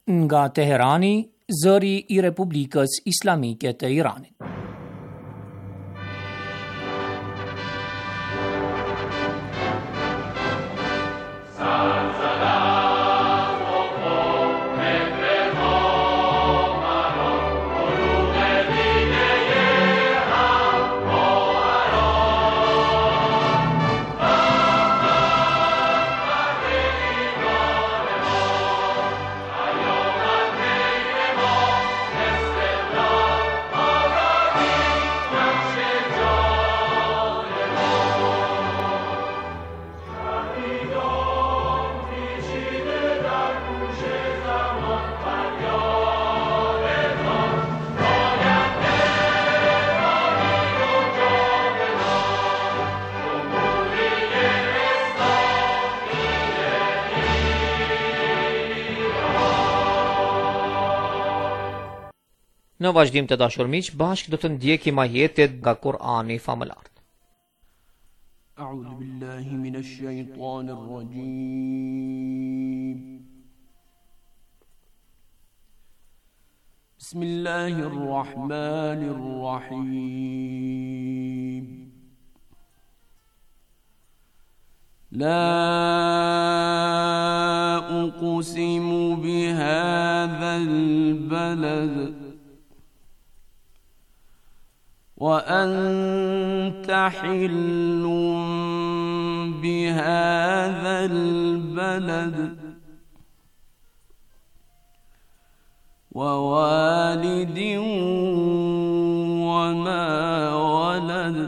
Nga Teherani, zëri I Republikës Islamike të Iranit. Në vazhdim të dashur miq, bashkë do të ndjekim ajetet nga Kurani famëlar. A'udhu billahi minash shaitanir rajim. Bismillahir rahmanir rahim. La uqsimu bihadhal balad وأنت حل بهذا البلد ووالد وما ولد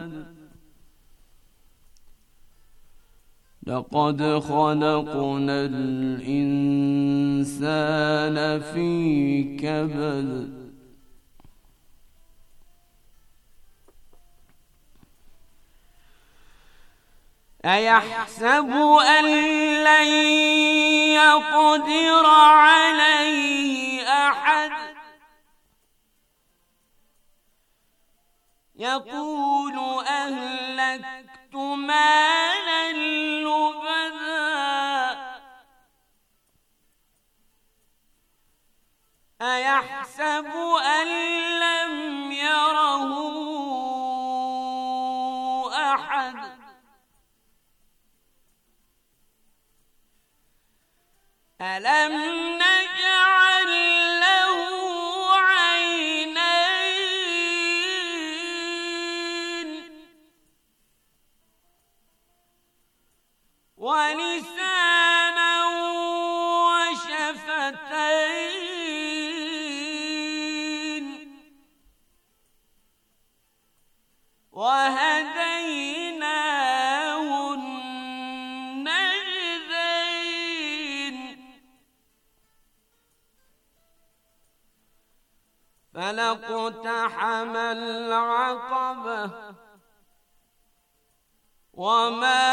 لقد خلقنا الإنسان في كبد أيحسب أن لن يقدر عليه أحد يقول أهلكت مالا لبدا أيحسب أن لم يره أحد ألم نجعل له عينين ولسانا وشفتين وهديناه فلاقتحم العقبة وما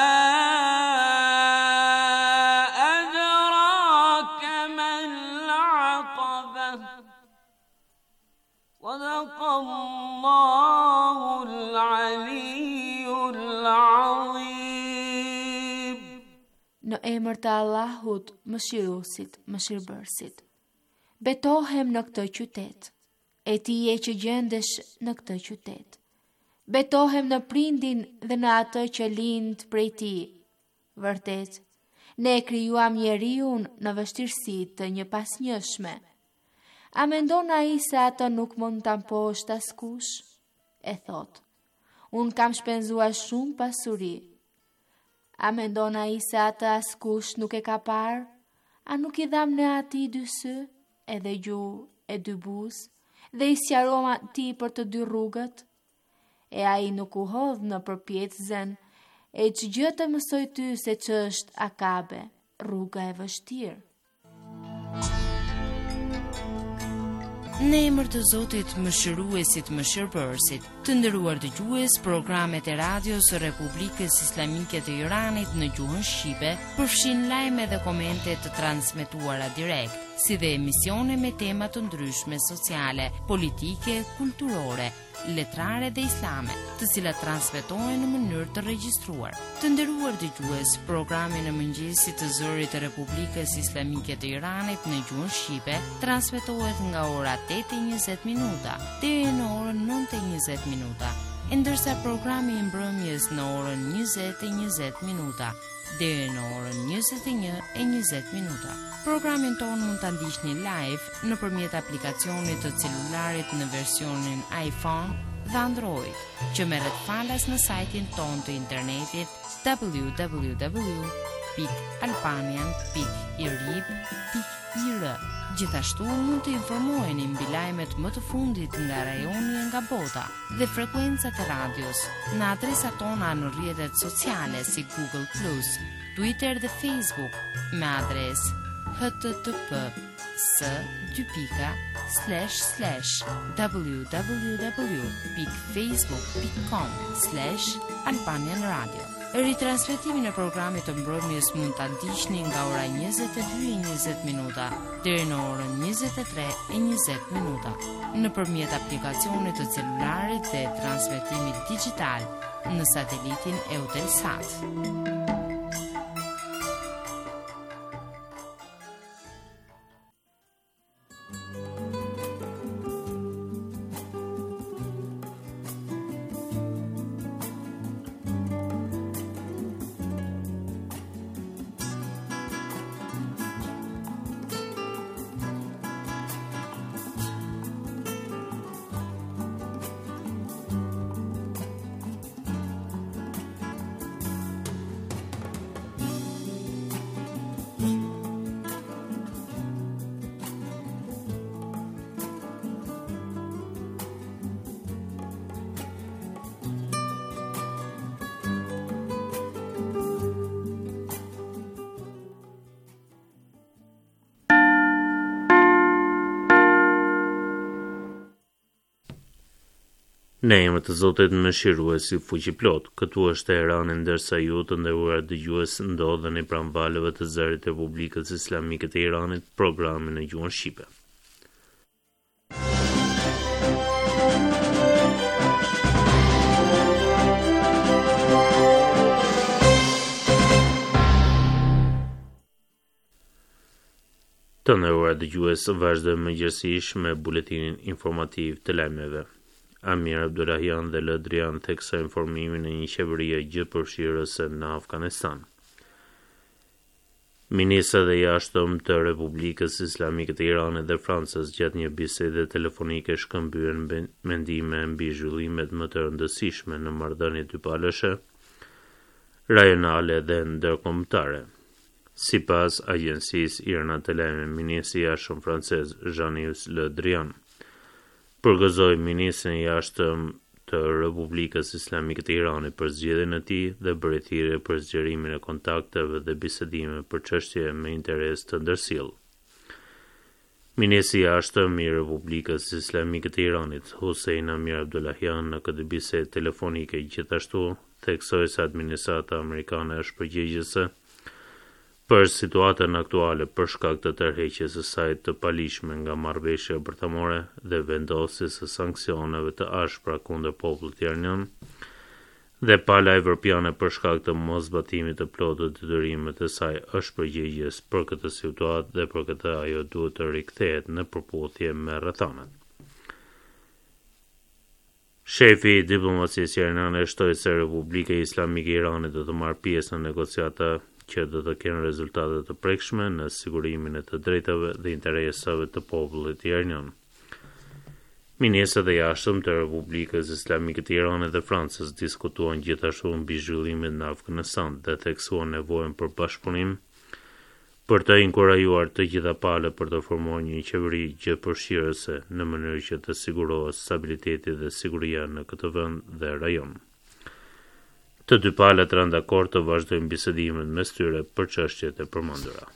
أدراك ما العقبة صدق الله العلي العظيم. Në emër të Allahut, mëshiruesit, mëshirbërësit. Betohem në këtë qytet, e ti je që gjendesh në këtë qytet. Betohem në prindin dhe në atë që lind prej ti. Vërtet, ne krijuam njeriun në vështirësi të një pasnjëshme. A mendon ai se atë nuk mund ta mposhtë askush? E thot, unë kam shpenzuar shumë pasuri. A mendon ai se atë askush nuk e ka parë? A nuk i dham në ati dy sy, edhe gjuhë e dy buzë, dhe i sqarova ti për të dy rrugët? E ai nuk u hodh në përpjetësen, e që gjë të mësoj ty se që është Akabe, rruga e vështirë. Në emër të Zotit, mëshiruesit, mëshirbërësit, të nderuar dëgjues, programet e radios së Republikës Islamike të Iranit në gjuhën shqipe përfshin lajme dhe komente të transmetuara direkt. si dhe emisione me tema të ndryshme sociale, politike, kulturore, letrare dhe islame, të cilat transmetohen në mënyrë të regjistruar. Të nderuar dëgjues, programi në mëngjesit të zërit të Republikës Islamike të Iranit në gjuhën shqipe transmetohet nga ora 8:20 minuta deri në orën 9:20 minuta, ndërsa programi i mbrëmjes në orën 20:20 minuta deri në orën 21:20 minuta. Programin tonë mund ta ndiqni live nëpërmjet aplikacionit të celularit në versionin iPhone dhe Android, që merret falas në sajtin tonë të internetit www.albanian.irib.ir. Gjithashtu mund të informoheni mbi lajmet më të fundit nga rajoni e nga bota dhe frekuencat e radios në adresat tona në rrjetet sociale si Google+, Twitter dhe Facebook me adresë http://www.facebook.com/Albanian Radio. Ritransmetimin e programit të mbrëmjes mund ta ndiqni nga ora 22:20 minuta deri në orën 23:20 minuta nëpërmjet aplikacionit të celularit dhe transmetimit digjital në satelitin Eutelsat. Në emër të Zotit Mëshiruesi Fuqiplot, këtu është Teherani, ndërsa ju të nderuar dëgjues ndodheni pranë valëve të zërit të Republikës Islamike të Iranit, programin në gjuhën shqipe. Të nderuar dëgjues, vazhdojmë mëngjesisht me buletinin informativ të lajmeve. Amir Abdullahian dhe Lëdrian theksa informimin e një qeverie gjithëpërfshirëse në Afganistan. Ministra e jashtëm të Republikës Islamike të Iranit dhe Francës gjatë një bisede telefonike shkëmbyen mendime mbi zhvillimet më të rëndësishme në marrëdhënie dypalëshe, rajonale dhe ndërkombëtare. Sipas agjencisë Irna të lajmeve, ministri i jashtëm francez Jean-Yves Le Drian përgëzoi ministrin e jashtëm të Republikës Islamike të Iranit për zgjedhjen e tij dhe bëri thirrje për zgjerimin e kontakteve dhe bisedime për çështje me interes të ndërsjellë. Ministri i jashtëm i Republikës Islamike të Iranit, Hossein Amir Abdullahian, në këtë bisedë telefonike gjithashtu theksoi se administrata amerikane është përgjegjëse për situatën aktuale për shkak të tërheqjes së saj të palishme nga marrëveshja bërthamore dhe vendosjes së sanksioneve të ashpra kundër popullit iranian dhe pala evropiane për shkak të mosbatimit të plotë të detyrimeve të saj është përgjegjës për këtë situatë dhe për këtë ajo duhet të rikthehet në përputhje me rrethanat. Shefi i diplomacisë iraniane shtoi se Republika Islamike e Iranit do të marrë pjesë në negociata që do të kenë rezultate të prekshme në sigurimin e të drejtave dhe interesave të popullit iranian. Ministrat e jashtëm të Republikës Islamike të Iranit dhe Francës diskutuan gjithashtu mbi zhvillimet në Afganistan dhe theksuan nevojën për bashkëpunim për të inkurajuar të gjitha palët për të formuar një qeveri gjithëpërfshirëse në mënyrë që të sigurohet stabiliteti dhe siguria në këtë vend dhe rajon. Të dy palët rënë dakord të vazhdojnë bisedimet mes tyre për çështjet e përmendura.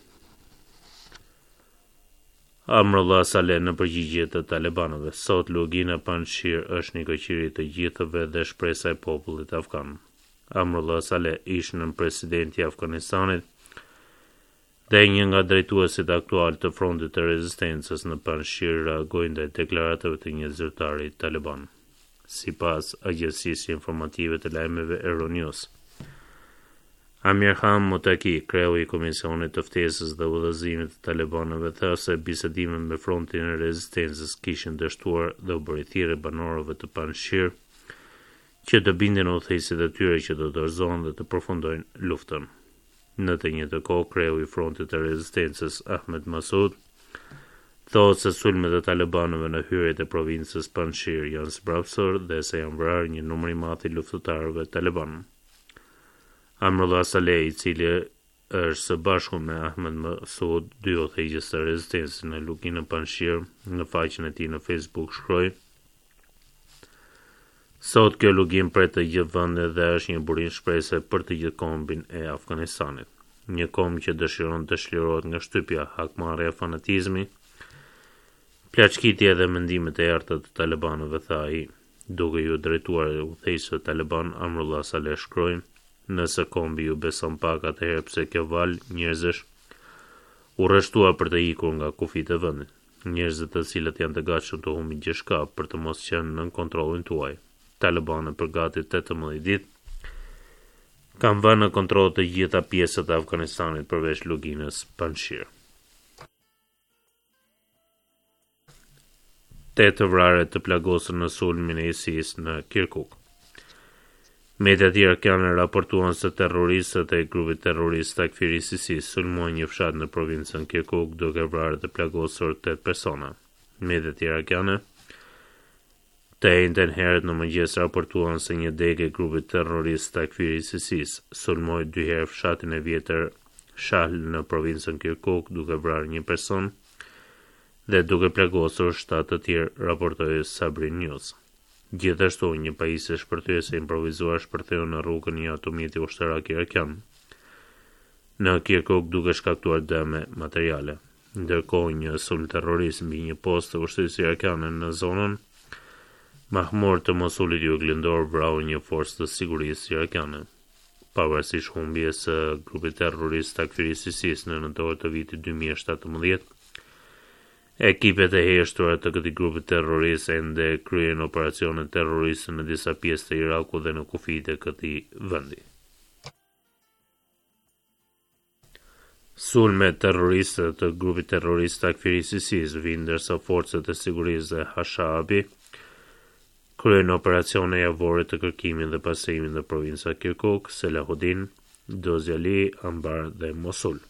Amrullah Saleh në përgjigje të talibanëve, sot Lugina Panjshir është një koqiri të gjithëve dhe shpresa e popullit afgan. Amrullah Saleh, ish nën presidenti i Afganistanit, Dhe një nga drejtuesit aktual të frontit të rezistencës në Panjshir reagoi ndaj deklaratave të një zyrtari taliban. Sipas Agjencisë Informative të Lajmeve Euronews, Amir Khan Muttaqi, kreu I Komisionit të Ftesës dhe Udhëzimit të Talibanëve, tha se bisedimet me frontin e rezistencës kishin dështuar dhe u bëri thirrje banorëve të Panjshir që të bindin udhëheqësit e tyre që të dorëzohen dhe të përfundojnë luftën. Në të njëjtën kohë, kreu I frontit të rezistencës Ahmed Massoud thotë se sulmet e talibanëve në hyrjet e provincës Panjshir janë sbrapsur dhe se janë vrarë një numër I madh I luftëtarëve taliban. Amrullah Saleh, I cili është së bashku me Ahmed Massoud, dy udhëheqës të rezistencës në lukin e Panjshir, në faqen e tij në Facebook shkroi: Sot kjo lugim pret të gjithë vendet dhe është një burim shprehse për të gjithë kombin e Afganistanit. Një komb që dëshiron të çlirohet nga shtypja, hakmarrja, fanatizmi, plaçkitja dhe mendimet e errëta të talibanëve, tha ai, duke ju drejtuar udhëheqësve taliban. Amrullah Saleh shkroi: Nëse kombi ju beson pak, atëherë pse kjo val njerëzish u rreshtua për të ikur nga kufit e vendit, njerëzit të cilët janë të gatshëm të humbin gjithçka për të mos qenë nën kontrollin tuaj. Talibanët për gati 18 ditë kanë vënë në kontroll të gjitha pjesët e Afganistanit përveç luginës Panjshir. 8 vrarë të plagosur në sulmin e ISIS në Kirkuk. Mediat irakiane raportuan se terroristët e grupit terrorist Takfiri ISIS sulmuan një fshat në provincën Kirkuk duke vrarë të plagosur 8 persona. Mediat irakiane të njëjtën herë në mëngjes raportuan se një degë e grupit terrorist Takfiri ISIS sulmoi 2 herë fshatin e vjetër Shahl në provincën Kirkuk duke vrarë një person dhe duke plagosur 7 të tjerë, raportoi Sabrin News. Gjithashtu, një pajisje shpërthyese improvisuar shpërtheu në rrugën një automjeti ushtarak irakian në Kirkuk duke shkaktuar dëme materiale. Ndërkohë, një sulm terrorist mbi një postë të ushtrisë irakiane në zonën Mahmur të Mosulit juglindor vrau një forcë të sigurisë irakiane. Pavarësisht humbjes së grupit terrorist Takfiri ISIS në nëntor të vitit 2017, ekipet e heshtura të këtij grupi terrorist ende kryen operacione terroriste në disa pjesë të Irakut dhe në kufijtë e këtij vendi. Sulmet terroriste të grupit terrorist Takfiri ISIS vijnë ndërsa forcat e sigurisë dhe Hashabi kryen operacione javore të kërkimit dhe pasimit në provinca Kirkuk, Selahuddin, Dozjali, Anbar dhe Mosul.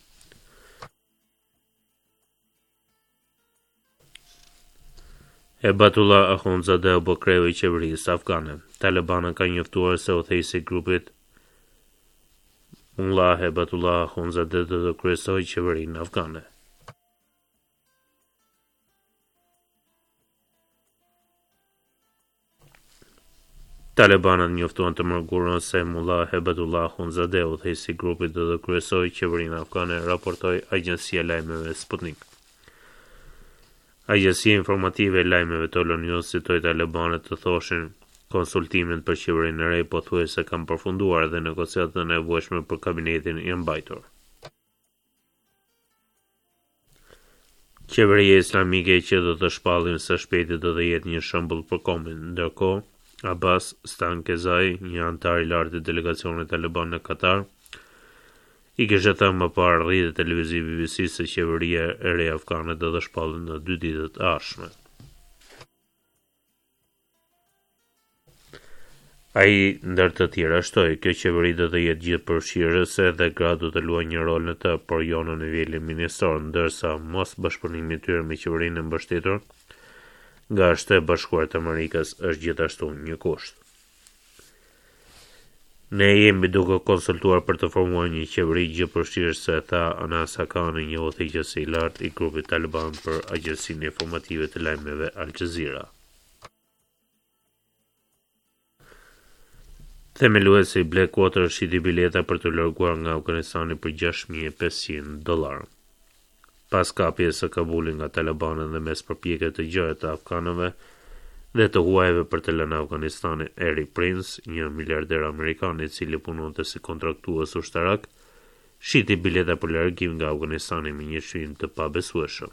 Hebatullah Akhundzadeh u kreu I qeverisë afgane. Talibanët kanë njoftuar se udhëheqësi I grupit Mullah Hebatullah Akhundzadeh do të kryesojë qeverinë afgane. Talibanët njoftuan të mërkurën se Mullah Hebatullah Akhundzadeh, udhëheqësi I grupit, do të kryesojë qeverinë afgane, raportoi agjencia e lajmeve Sputnik. Agjencia informative e lajmeve të Euronews citoi talibanët të thoshin konsultimet për qeverinë e re pothuajse kanë përfunduar dhe negociatat e nevojshme për kabinetin janë mbajtur. Qeveria islamike që do të shpallin së shpejti do të jetë një shembull për kombin. Ndërkohë, Abbas Stankezai, një antar I lartë I delegacionit taliban në Katar, I kishte thënë më parë rrjetit televiziv BBC se qeveria e re afgane do të shpallet në 2 ditët e ardhshme. Ai ndër të tjera shtoi, kjo qeveri do të jetë gjithëpërfshirëse dhe gra do të luajë një rol në të, por jo në nivelin ministor, ndërsa mos bashkëpunimi I tyre me qeverinë e mbështetur nga Shtetet e Bashkuara të Amerikës është gjithashtu një kusht. Ne jemi duke konsultuar për të formuar një qeveri gjithëpërfshirëse, tha Anas Hakani, një udhëheqës I lartë I grupit taliban për agjencinë informative të lajmeve Al Jazeera. Themeluesi I Blackwater shiti bileta për të larguar nga Afganistani për $6,500. Pas kapjes së Kabulit nga talibanët dhe mes përpjekjeve të gjera të afganëve dhe të huajve për të lënë Afganistanin, Eric Prince, një miliarder amerikan I cili punonte si kontraktues ushtarak, shiti bileta për largim nga Afganistani me një shkrim të pabesueshëm.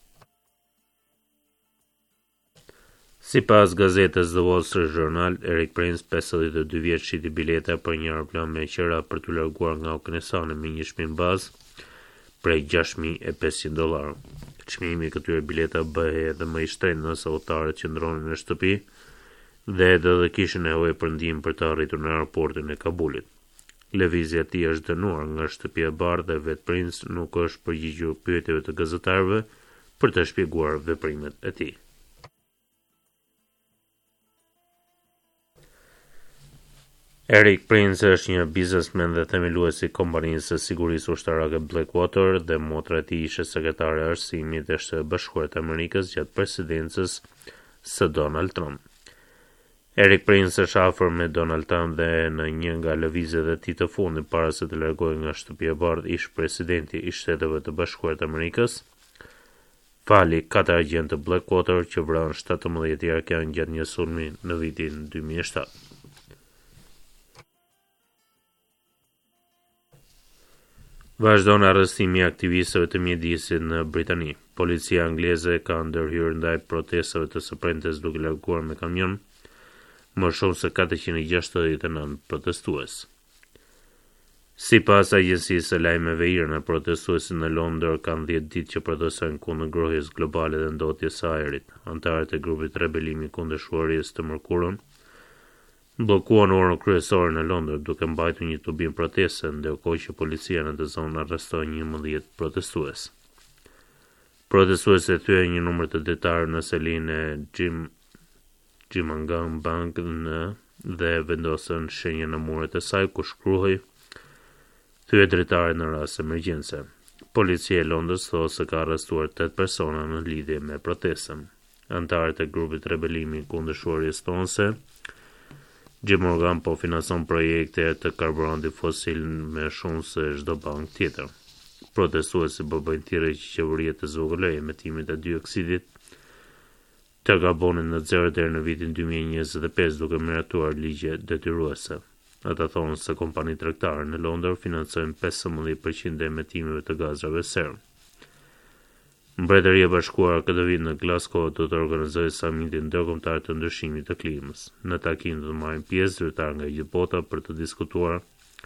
Sipas gazetës The Wall Street Journal, Erik Prince, 52 vjeç, shiti bileta për një aeroplan me qera për të larguar nga Afganistani me një çmim bazë prej $6,500. Çmimi i këtyre bileta bëhej edhe më i shtrenjtë nëse udhëtarët qëndronin në shtëpi dhe edhe dhe kishin nevojë për ndihmë për të arritur në aeroportin e Kabulit. Lëvizja e tij është dënuar nga Shtëpia e Bardhë dhe vet Prince nuk është përgjigjur pyetjeve të gazetarëve për të shpjeguar veprimet e tij. Erik Prince është një biznesmen dhe themeluesi i kompanisë së sigurisë ushtarake Blackwater dhe motra e tij ishte sekretare e arsimit e Shtetit Bashkuar të Amerikës gjatë presidencës së Donald Trump. Erik Prince është afër me Donald Trump dhe në një nga lëvizjet e tij të fundit para se të largohej nga Shtëpia e Bardhë ish presidenti i Shteteve të Bashkuara të Amerikës, fali 4 agjentë të Blackwater që vranë 17 irakianë gjatë një sulmi në vitin 2007. Vazhdon arrestimi i aktivistëve të mjedisit në Britani. Policia angleze ka ndërhyrë ndaj protestave të së premtes duke larguar me kamion më shumë se 469 protestues. Sipas agjencisë së lajmeve IRNA, protestuesit në Londër kanë 10 ditë që protestojnë kundër ngrohjes globale dhe ndotjes së ajrit. Anëtarët e grupit rebelimi kundër shuarjes të mërkurën bllokuan orën kryesore në Londër duke mbajtur një tubim proteste, ndërkohë që policia në të zonë arrestoi 11 protestues. Protestuesit thyen një numër të detarë në selinë e Jimangang Bank dhe vendosën shenjë në muret e saj ku shkruhej thye dritare në rast emergjense. Policia e Londrës thotë se ka arrestuar 8 persona në lidhje me protestën. Anëtarët e grupit rebelimi kundër shuarjes tonse JP Morgan po financon projekte të karburantit fosil me shumë se çdo bank tjetër. Protestuesit bëjnë thirrje që qeveria të zvogëlojë emetimet e dioksidit të karbonin në zero deri në vitin 2025 duke miratuar ligje detyruese. Ata thonë se kompani tregtare në Londër financojnë 15% e emetimeve të gazave serë. Mbretëria e Bashkuar këtë vit në Glasgow do të organizojë samitin ndërkombëtar të ndryshimit të klimës. Në takim do të marrin pjesë zyrtarë nga gjithë bota për të diskutuar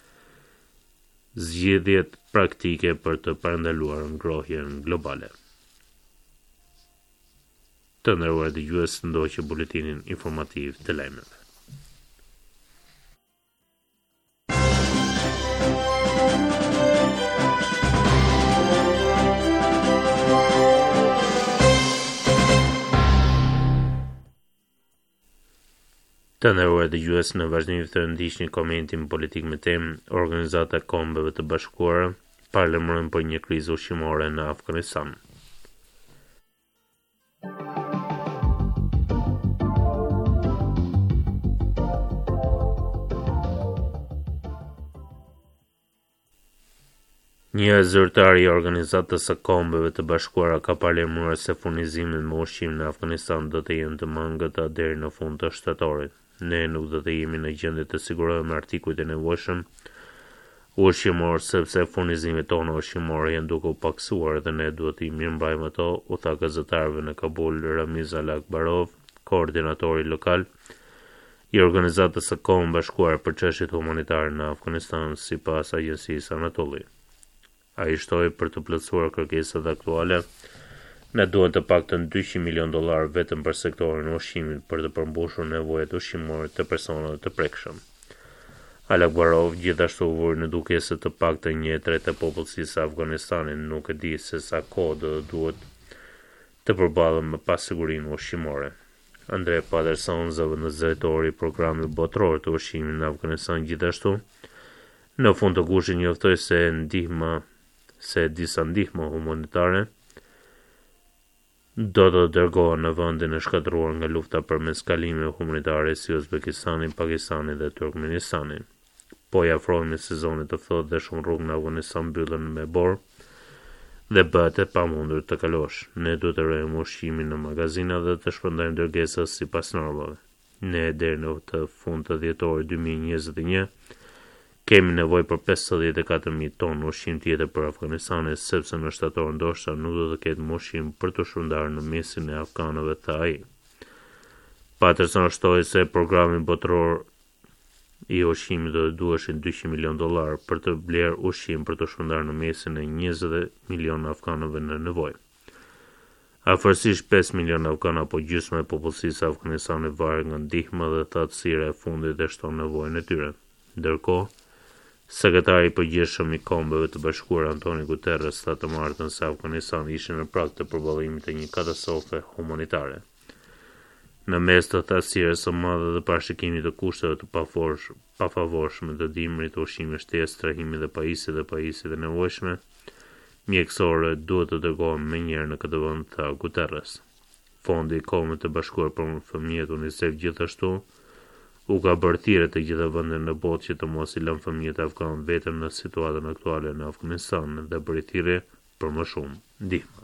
zgjedhjet praktike për të parandaluar ngrohjen globale. Të nderuar dëgjues, ndoqë buletinin informativ të lajmeve. Të nderuar dëgjues, në vazhdim të ndiqni komentin politik me temë Organizata e Kombeve të Bashkuara parlemërojnë për një krizë ushqimore në Afganistan. Një zyrtar i Organizatës së Kombeve të Bashkuara ka parlemëruar se furnizimet me ushqim në Afganistan do të jenë të mangëta deri në fund të shtatorit. Ne nuk do të jemi në gjendje të sigurojmë artikujt e nevojshëm ushqimor sepse furnizimet tona ushqimore janë duke u paksuar dhe ne duhet të i mirëmbajmë ato, u tha gazetarëve në Kabul Ramiz Alakbarov, koordinatori lokal i Organizatës së Kombeve Bashkuara për çështjet humanitare në Afganistan, sipas agjencisë Anatoli. Ai shtoi për të plotësuar kërkesat aktuale, ne duhet të paktën $200 milion vetëm për sektorin e ushqimit për të përmbushur nevojat ushqimore të personave të prekshëm. Alakbarov gjithashtu vuri në duke se të paktën 1/3 e popullsisë së Afganistanit nuk e di se sa kohë duhet të përballen me pasigurinë ushqimore. Andre Patterson, zëvendëstori i programit botëror të ushqimit në Afganistan, gjithashtu në fund të gushit njoftoi se disa ndihmë humanitare do të dërgohen në vendin e shkatëruar nga lufta përmes kalimeve humanitare si Uzbekistani, Pakistani dhe Turkmenistani. Po i afrohemi sezonit të ftohtë dhe shumë rrugë në Afganistan mbyllen me borë dhe bëhet e pamundur të kalosh. Ne duhet të rrojmë ushqimin në magazina dhe të shpërndajmë dërgesa sipas normave. Ne deri në të fund të dhjetorit 2021 Kemi nevojë për 54.000 tonë ushqim tjetër për Afganistanin, sepse në shtator ndoshta nuk do të ketë ushqim për të shërndarë në mesin e afganëve, tha ai. Patterson shtoi se programi botëror i ushqimit do të duheshin $200 milion për të blerë ushqim për të shërndarë në mesin e 20 milion afganëve në nevojë. Afërsisht 5 milion afganë apo gjysma e popullsisë së Afganistanit varet nga ndihma dhe thatësira e fundit e shton nevojën e tyre. Ndërkohë, sekretari i përgjithshëm i Kombeve të Bashkuara Antonio Guterres tha të martën se Afganistani ishte në prag të përballimit të një katastrofe humanitare. Në mes të thatësirës së madhe dhe parashikimit të kushteve të pafavorshme të dimrit, ushqimi, shtesë, trahimi dhe pajisjet e nevojshme mjekësore duhet të dërgohen menjëherë në këtë vend, tha Guterres. Fondi i Kombeve të Bashkuara për fëmijët UNICEF gjithashtu u ka bërë thirrje të gjitha vendet në botë që të mos i lënë fëmijët afganë vetëm në situatën aktuale në Afganistan dhe bëri thirrje për më shumë ndihmë.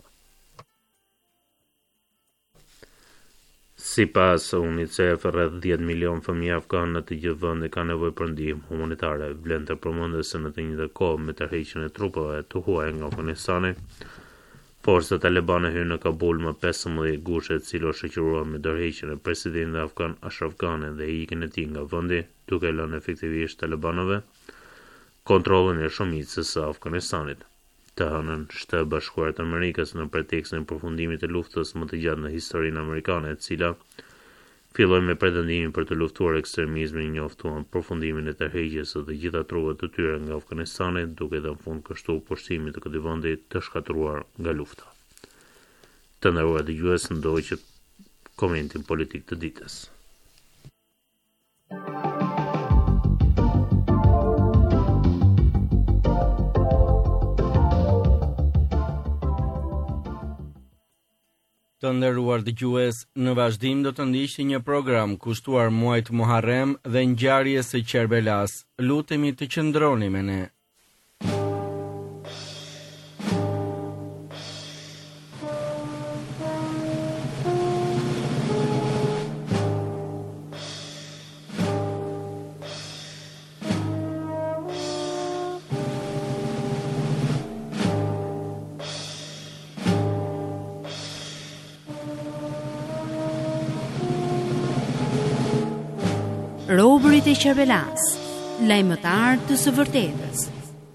Sipas UNICEF, rreth 10 milion fëmijë afganë në të gjithë vendet kanë nevojë për ndihmë humanitare. Vlen të përmendet se në të njëjtën kohë me tërheqjen e trupave të huaj nga Afganistani, forcat talibane hyrën në Kabul më 15 gusht, e cila shoqëruan me ndërheqjen e presidentit afgan Ashraf Ghani dhe ikjen e tij nga vendi, duke lënë efektivisht talibanëve kontrollin e shumicës së Afganistanit. Të hënën, Shtetet Bashkuara të Amerikës në pretekstin e përfundimit të luftës më të gjatë në historinë amerikane, e cila filloi me pretendimin për të luftuar ekstremizmin, njoftuan përfundimin e tërheqjes së të gjitha trupat të tyre nga Afganistani, duke dhënë fund kështu pushtimit të këtij vendi të shkatëruar nga lufta. Të nderuar dëgjues, ndoj që komentin politik të ditës. Të nderuar dëgjues, në vazhdim do të ndiqni një program kushtuar muajit Muharrem dhe ngjarjes së Kerbelas. Lutemi të qëndroni me ne. Robërit e Kerbelas, lajmëtar të së vërtetës.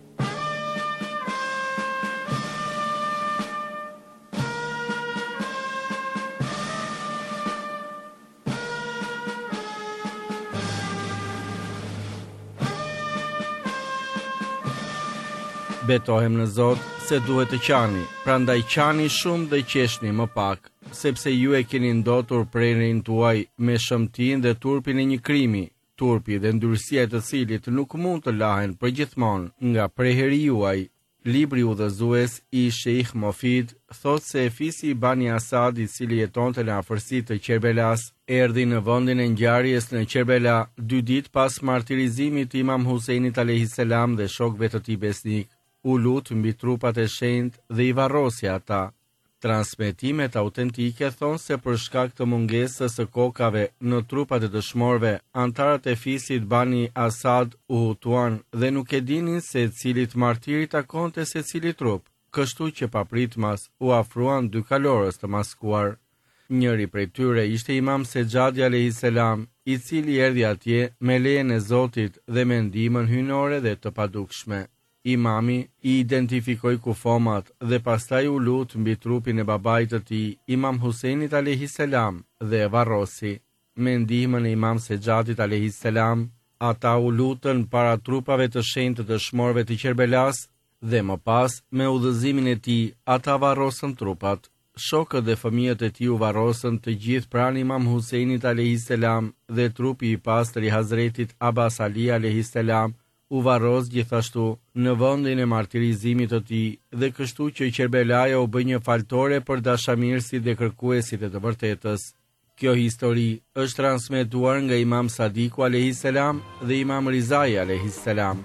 Betohem në Zot se duhet të qani, prandaj qani shumë dhe qeshni më pak, sepse ju e keni ndotur prerjen tuaj me shëmtin dhe turpin e një krimi, turpi dhe ndyrësia e të cilit nuk mund të lahen përgjithmonë nga preheri juaj. Libri udhëzues i Sheikh Mofid thot se fisi i Bani Asad, i cili jetonte në afërsi të Kerbelas, erdhi në vendin e ngjarjes në Kerbela 2 ditë pas martirizimit të Imam Huseinit alayhis salam dhe shokëve të tij besnik. U lut mbi trupat e shenjtë dhe i varrosi ata. Transmetimet autentike thonë se për shkak të mungesës së kokave në trupat e dëshmorëve, antarët e fisit Bani Asad u hutuan dhe nuk e dinin se cilit martiri takonte se cili trup, kështu që papritmas u afruan 2 kalorës të maskuar. Njëri prej tyre ishte Imam Sejadi alayhis salam, i cili erdhi atje me lejen e Zotit dhe me ndihmën hyjnore dhe të padukshme. Imami i identifikoi kufomat dhe pastaj u lut mbi trupin e babait të tij, Imam Huseinit alayhis salam, dhe varrosi. Me ndihmën e Imam Sejadit alayhis salam, ata u lutën para trupave të shenjtë të dëshmorëve të Kerbelas dhe më pas me udhëzimin e tij ata varrosën trupat. Shokët dhe fëmijët e tij u varrosën të gjithë pranë Imam Huseinit alayhis salam dhe trupi i pastër i Hazretit Abbas Ali alayhis salam u varros gjithashtu në vendin e martirizimit të tij dhe kështu që Kerbelaja u bë një faltore për dashamirësit dhe kërkuesit e të vërtetës. Kjo histori është transmetuar nga Imam Sadiku alayhis salam dhe Imam Rizai alayhis salam.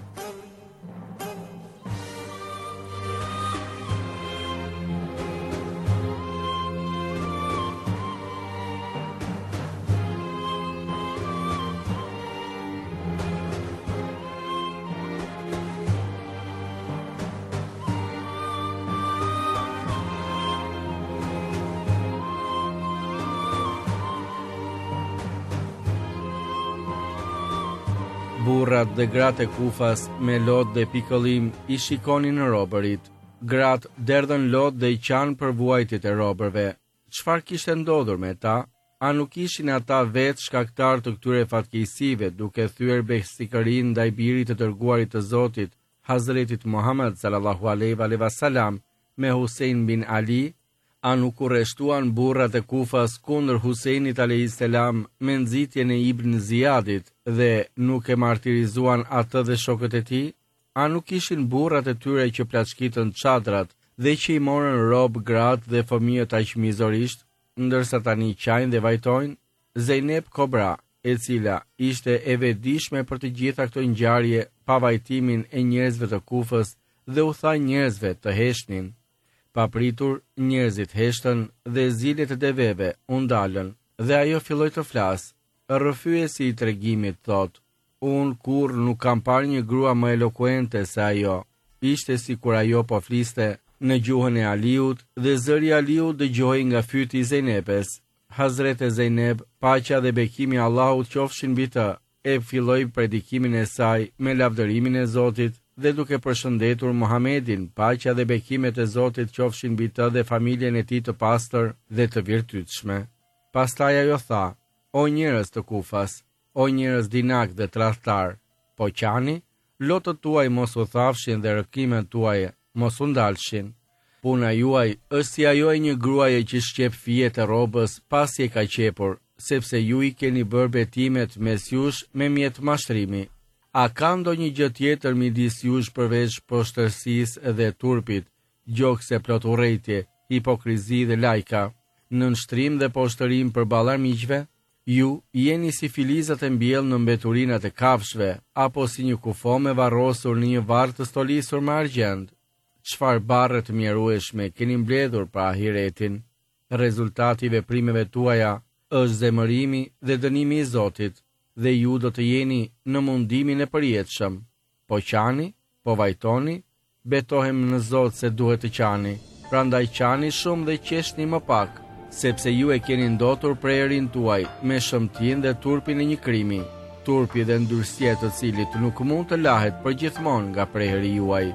Burrat dhe gratë e Kufas me lot dhe pikëllim i shikonin në robërit. Gratë derdhën lot dhe i qanë për vuajtjet e robërve. Çfarë kishte ndodhur me ta? A nuk ishin ata vetë shkaktar të këtyre fatkeqësive, duke thyer besnikërinë ndaj birit të dërguarit të Zotit, Hazretit Muhammed sallallahu alaihi wasallam, me Husein bin Ali? A nuk u rreshtuan burrat e Kufas kundër Huseinit alayhis salam me nxitjen e Ibn Ziyadit dhe nuk e martirizuan atë dhe shokët e tij? A nuk ishin burrat e tyre që plaçkitën çadrat dhe që i morën rob gratë dhe fëmijët aq mizorisht, ndërsa tani qajnë dhe vajtojnë? Zeynep Kobra, e cila ishte e vetëdijshme për të gjitha këto ngjarje pa vajtimin e njerëzve të Kufës, dhe u tha njerëzve të heshnin. Papritur, njerëzit heshtën dhe zilet e deveve u ndalën, dhe ajo filloi të flasë. Rrëfyesi i tregimit thot: "Unë kurrë nuk kam parë një grua më elokuente se ajo." Ishte sikur ajo po fliste në gjuhën e Aliut dhe zëri i Aliut dëgjohej nga fyti i Zeynepes. Hazrete Zeynep, paqja dhe bekimi i Allahut qofshin mbi të, e filloi predikimin e saj me lavdërimin e Zotit dhe duke përshëndetur Muhamedin, paqja dhe bekimet e Zotit qofshin mbi të dhe familjen e tij të pastër dhe të virtytshme. Pastaj ajo tha: "O njerëz të Kufas, o njerëz dinak dhe tradhtar, po qani, lotët tuaj mos u thafshin dhe rëkimet tuaj mos u ndalshin. Puna juaj është si ajo e një gruaje që shqep fijet e robës pasi e ka qepur, sepse ju i keni bërë betimet mes jush me mjet mashtrimi. A ka ndonjë gjë tjetër midis jush përveç poshtërsisë dhe turpit, gjokse plot urrejtje, hipokrizi dhe lajka, në nështrim dhe poshtërim përballë armiqve? Ju jeni si filizat e mbjellë në mbeturinat e kafshëve, apo si një kufo me varrosur në një varr të stolisur me argjend. Çfarë barre të mjerueshme keni mbledhur për ahiretin? Rezultati i veprimeve tuaja është zemërimi dhe dënimi i Zotit, dhe ju do të jeni në mundimin e përjetshëm. Po qani, po vajtoni, betohem në Zot se duhet të qani, prandaj qani shumë dhe qeshni më pak, sepse ju e keni ndotur prerin tuaj me shëmtin dhe turpin e një krimi, turpi dhe ndyrësia të cilit nuk mund të lahet përgjithmonë nga preheri juaj."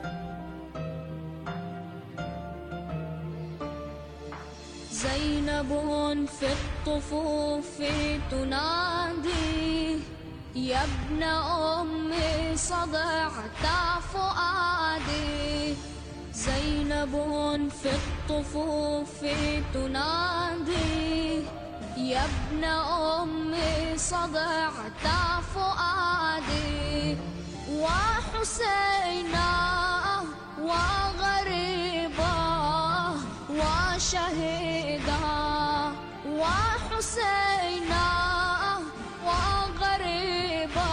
زينب في الطفوف تنادي يا ابن أمي صدعت فؤادي زينب في الطفوف تنادي يا ابن أمي صدعت فؤادي وحسينا وغريبا وشهيدا وحسينا وغريبا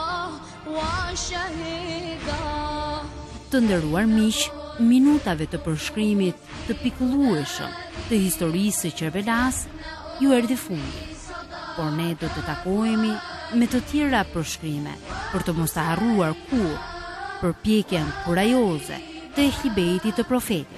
وشهيدا. Të nderuar miq, minutave të përshkrimit të pikëllueshëm të historisë së Qerbelas ju erdhi fundi. Por ne do të takohemi me të tjera përshkrime për të mos të harruar kur përpjekjen kurajoze të hibejtit të profetit.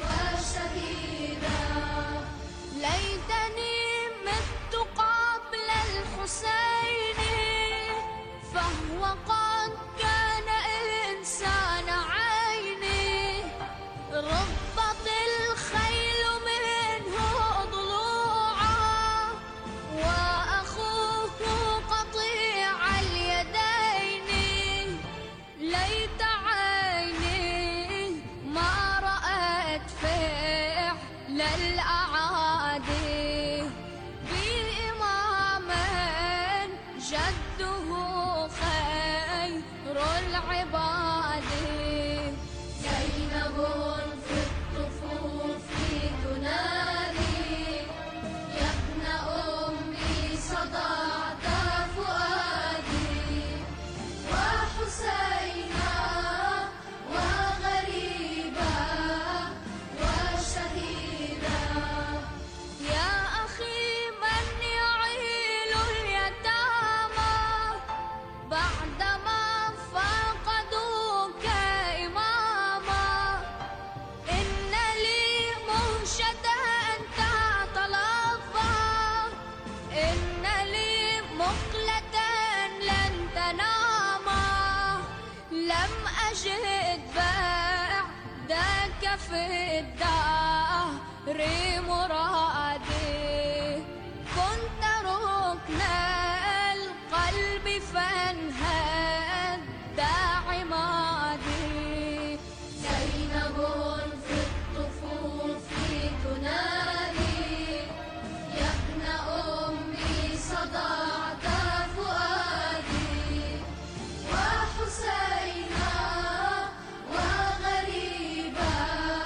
في الدهر مرادي كنت ركن القلب فانهد عمادي زينب في الطفوف تنادي يا ابن أمي صدعت فؤادي وحسينا وغريبا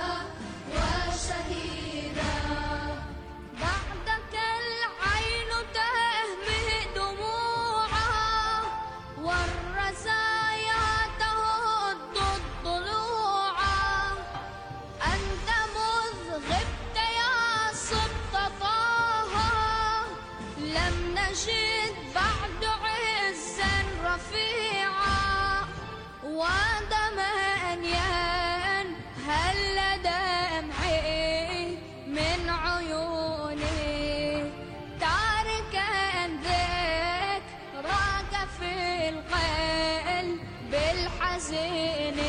وشهيدا بعدك العين تهمه دموعا والرزايا تهد الضلوعا أنت مذ غبت يا صبط طه لم نجد بعد عزا رفيعا ودما ينهل دمعي من عيوني تاركا ذكراك في القلب الحزين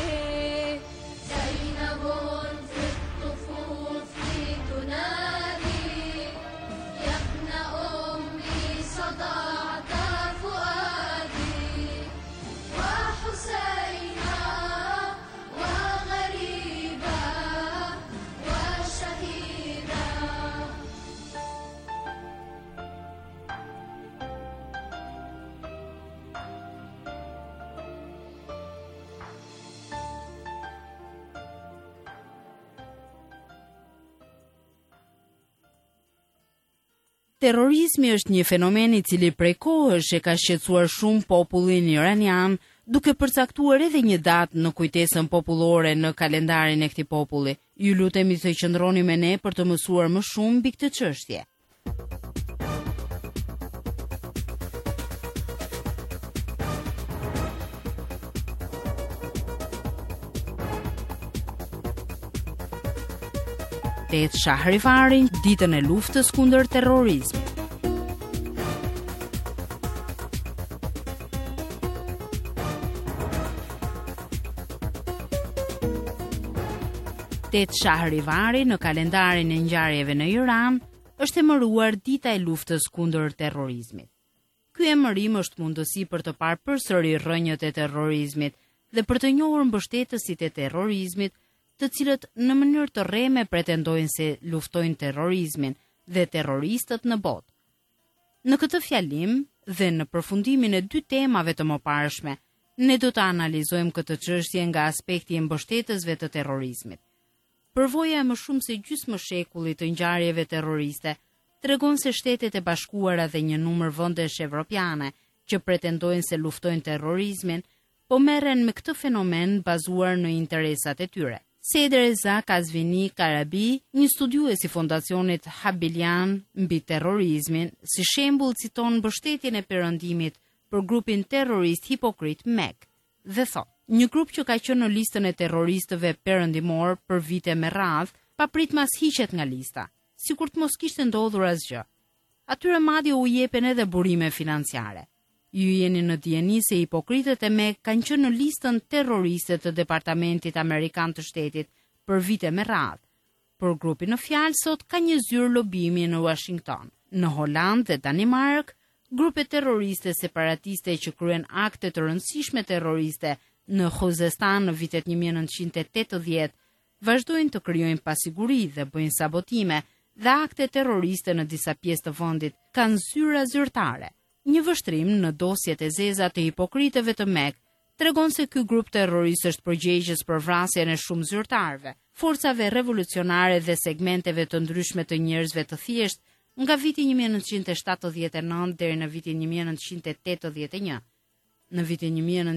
زينب في الطفوف تنادي يا ابن أمي صدعت فؤادي وحسينا وغريبا وشهيدا Terrorizmi është një fenomen i cili prej kohësh e ka shqetësuar shumë popullin iranian, duke përcaktuar edhe një datë në kujtesën popullore në kalendarin e këtij populli. Ju lutemi të qëndroni me ne për të mësuar më shumë mbi këtë çështje. Tet Shahrivarin, ditën e luftës kundër terrorizmit. Tet Shahrivari në kalendarin e ngjarjeve në Iran është emëruar Dita e luftës kundër terrorizmit. Ky emërim është mundësi për të parë përsëri rrënjët e terrorizmit dhe për të njohur mbështetësit e terrorizmit, të cilët në mënyrë të rreme pretendojnë se luftojnë terrorizmin dhe terroristët në botë. Në këtë fjalim dhe në përfundimin e dy temave të mëparshme, ne do të analizojmë këtë çështje nga aspekti i mbështetësve të terrorizmit. Përvoja e më shumë se gjysmë shekullit të ngjarjeve terroriste tregon se Shtetet e Bashkuara dhe një numër vendesh evropiane që pretendojnë se luftojnë terrorizmin, po merren me këtë fenomen bazuar në interesat e tyre. Sedreza Kazvini Karabi, një studiues i fondacionit Habilian mbi terrorizmin, si shembull citon mbështetjen e Perëndimit për grupin terrorist hipokrit MEK dhe thotë: një grup që ka qenë në listën e terroristëve perëndimor për vite me radhë, papritmas hiqet nga lista, sikur të mos kishte ndodhur asgjë. Atyre madje u jepen edhe burime financiare. Ju jeni në dieni se hipokritët e MEK kanë qenë në listën terroriste të Departamentit Amerikan të Shtetit për vite me radhë. Por grupi në fjalë sot ka një zyrë lobimi në Washington. Në Holand dhe Danimark, grupe terroriste separatiste që kryen akte të rëndësishme terroriste në Khuzestan në vitet 1980 vazhdojnë të krijojnë pasiguri dhe bëjnë sabotime dhe akte terroriste në disa pjesë të vendit kanë zyra zyrtare. Një vështrim në dosjet e zeza të hipokritëve të MEK tregon se ky grup terrorist është përgjegjës për vrasjen e shumë zyrtarëve, forcave revolucionare dhe segmenteve të ndryshme të njerëzve të thjeshtë nga viti 1979 deri në vitin 1981. Në vitin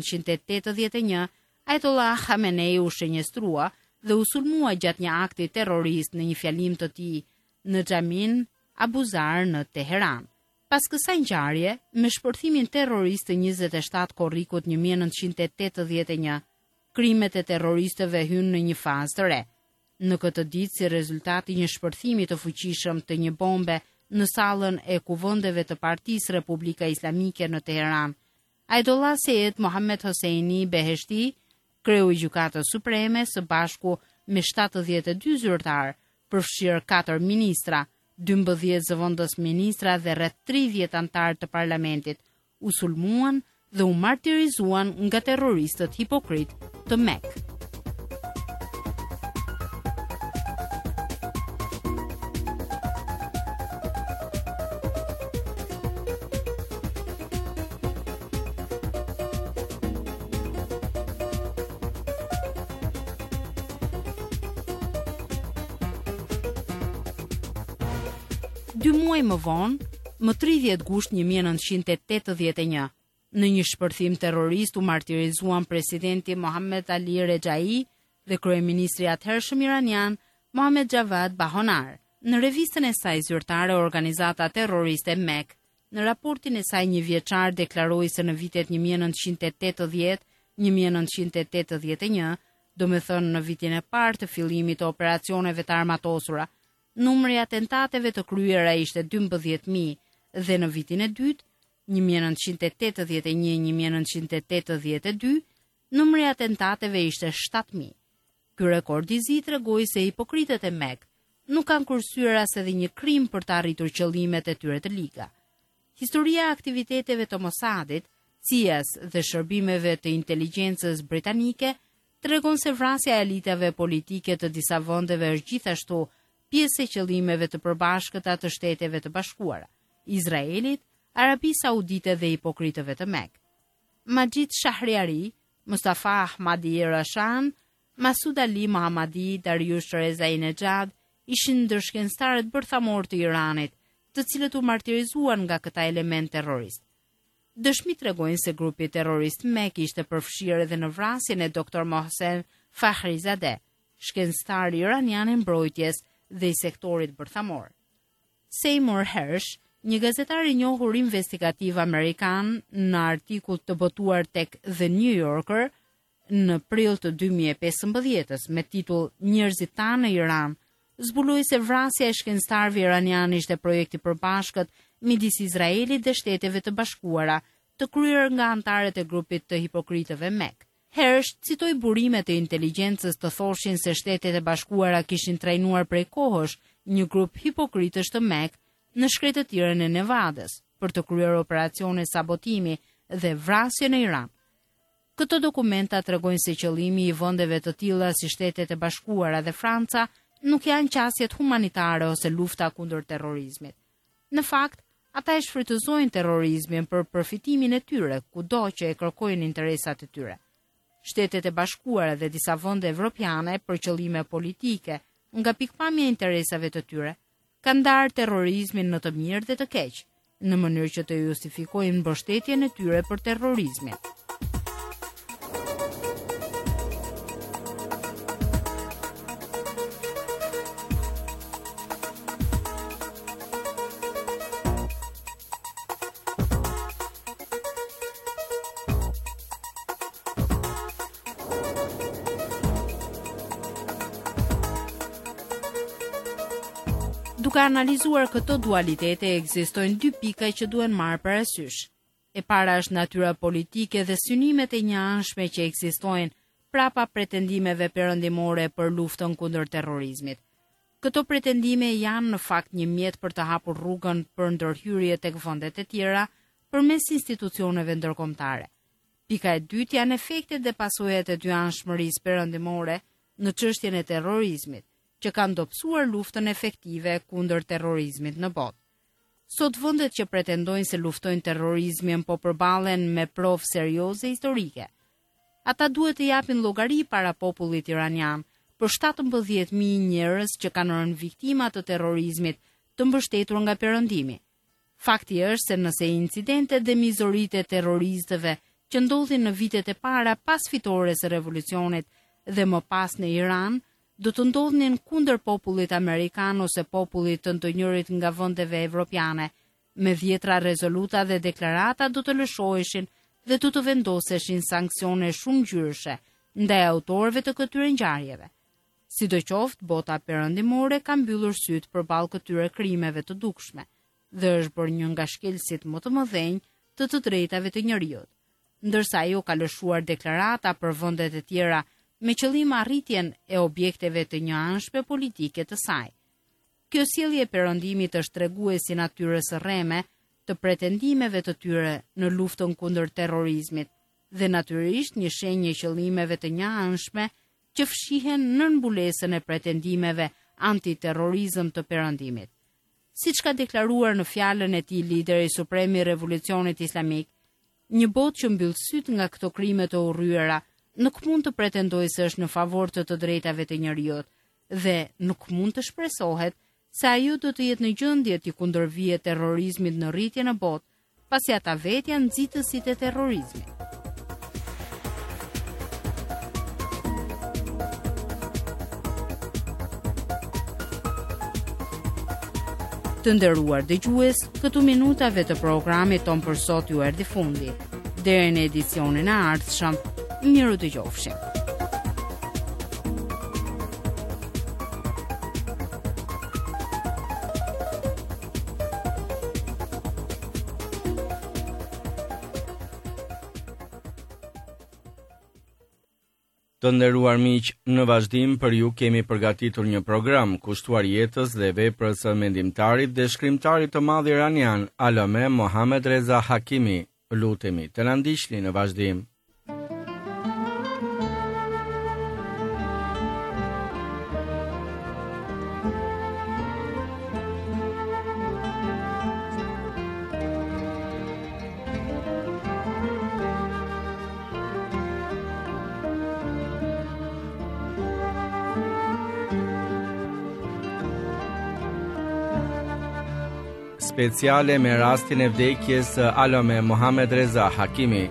1981, Ajatollah Khamenei u shenjestrua dhe u sulmua gjatë një akti terrorist në një fjalim të tij në xhamin Abu Zar në Teheran. Pas kësaj ngjarje, me shpërthimin terrorist të 27 korrikut 1981, krimet e terroristëve hynë në një fazë të re. Në këtë ditë, si rezultati një shpërthimi të fuqishëm të një bombe në sallën e kuvendeve të Partisë Republika Islamike në Teheran, Ajatollah Seyed Mohammed Hosseini Beheshti, kreu i Gjykatës Supreme, së bashku me 72 zyrtar, përfshirë 4 ministra, 12 zëvendës ministra dhe rreth 30 anëtar të parlamentit, u sulmuan dhe u martirizuan nga terroristët hipokrit të Mek. Dy muaj më vonë, më 30 gusht 1981, në një shpërthim terrorist u martirizuan presidenti Mohammed Ali Rejai dhe kryeministri atëhershëm iranian Mohammed Javad Bahonar. Në revistën e saj zyrtare Organizata Terroriste Mek, në raportin e saj një vjeçar deklaroi se në vitet 1980-1981, domethënë në vitin e parë të fillimit të operacioneve të armatosura, numri atentateve të kryera ishte 12.000 dhe në vitin e dytë, 1981-1982, numri atentateve ishte 7.000. Ky rekord i zi tregoi se hipokritët e Mek nuk kanë kursyer as edhe një krim për të arritur qëllimet e tyre të liga. Historia e aktiviteteve të Mossadit, CIA-s dhe shërbimeve të inteligjencës britanike tregon se vrasja e elitave politike të disa vendeve është gjithashtu pjesë e qëllimeve të përbashkëta të Shteteve të Bashkuara, Izraelit, Arabi Saudite dhe hipokritëve të Mek. Majid Shahriari, Mustafa Ahmadi Rashan, Masud Ali Mohammadi, Dariush Rezai-Nejad ishin ndër shkencëtarët bërthamor të Iranit, të cilët u martirizuan nga këta element terrorist. Dëshmi tregojnë se grupi terrorist Mek ishte përfshirë edhe në vrasjen e Dr. Mohsen Fakhrizadeh, shkencëtar iranian i mbrojtjes dhe i sektorit bërthamor. Seymour Hersh, një gazetar i njohur investigativ amerikan, në artikull të botuar tek The New Yorker në prill të 2015-s me titull Njerëzit tanë në Iran, zbuloi se vrasja e shkencëtarëve iranian ishte projekt i përbashkët midis Izraelit dhe Shteteve të Bashkuara, të kryer nga anëtarët e grupit të hipokritëve Mek. Hersh citoi burime të inteligjencës të thoshin se Shtetet e Bashkuara kishin trajnuar prej kohësh një grup hipokritësh të Mek në shkretëtirën e Nevadës për të kryer operacione sabotimi dhe vrasje në Iran. Këto dokumenta tregojnë se qëllimi i vendeve të tilla si Shtetet e Bashkuara dhe Franca nuk janë qasjet humanitare ose lufta kundër terrorizmit. Në fakt, ata e shfrytëzojnë terrorizmin për përfitimin e tyre, kudo që e kërkojnë interesat e tyre. Shtetet e Bashkuara dhe disa vende evropiane për qëllime politike, nga pikpamja e interesave të tyre, kanë ndarë terrorizmin në të mirë dhe të keq, në mënyrë që të justifikojnë mbështetjen e tyre për terrorizmin. Duke analizuar këto dualitete, ekzistojnë dy pika që duhen marrë parasysh. E para është natyra politike dhe synimet e njëanshme që ekzistojnë prapa pretendimeve perëndimore për luftën kundër terrorizmit. Këto pretendime janë në fakt një mjet për të hapur rrugën për ndërhyrje tek vendet e tjera përmes institucioneve ndërkombëtare. Pika e dytë janë efektet dhe pasojat e dyanshmërisë perëndimore në çështjen e terrorizmit, që kanë dobësuar luftën efektive kundër terrorizmit në botë. Sot vendet që pretendojnë se luftojnë terrorizmin po përballen me provë serioze historike. Ata duhet të japin llogari para popullit iranian për 17.000 njerëz që kanë rënë viktima të terrorizmit të mbështetur nga perëndimi. Fakti është se nëse incidentet dhe mizoritë e terroristëve që ndodhin në vitet e para pas fitores së revolucionit dhe më pas në Iran, do të ndodhnin kundër popullit amerikan ose popullit të ndonjërit nga vendeve evropiane, me dhjetra rezoluta dhe deklarata do të lëshoheshin dhe do të vendoseshin sanksione shumë ngjyrshe ndaj autorëve të këtyre ngjarjeve. Sidoqoftë, bota perëndimore ka mbyllur syt përballë këtyre krimeve të dukshme dhe është bërë një nga shkelësit më të mëdhenj të drejtave të njerëzit, ndërsa ajo ka lëshuar deklarata për vendet e tjera me qëllim arritjen e objekteve të njëanshme politike të saj. Kjo sjellje e perëndimit është treguesi natyrës së rreme të pretendimeve të tyre në luftën kundër terrorizmit dhe natyrisht një shenjë e qëllimeve të njëanshme që fshihen në mbulesën e pretendimeve antiterrorizëm të perëndimit. Siç ka deklaruar në fjalën e tij lideri suprem i Revolucionit Islamik, një botë që mbyll syt nga këto krime të urryera nuk mund të pretendojë se është në favor të drejtave të njerëzit dhe nuk mund të shpresohet se ajo do të jetë në gjendje të kundërvijë terrorizmit në rritje në botë, pasi ata vetë janë nxitësit e terrorizmit. Të nderuar dëgjues, këtu minutave të programit ton për sot ju erdhi fundi. Deri në edicionin e ardhshëm, miru dëgjofshim. Të nderuar miq, në vazhdim për ju kemi përgatitur një program kushtuar jetës dhe veprës së mendimtarit dhe shkrimtarit të madh iranian Allame Mohammad Reza Hakimi. Lutemi të na ndiqni në vazhdim. Speciale me rastin e vdekjes së Allame Mohammad Reza Hakimi.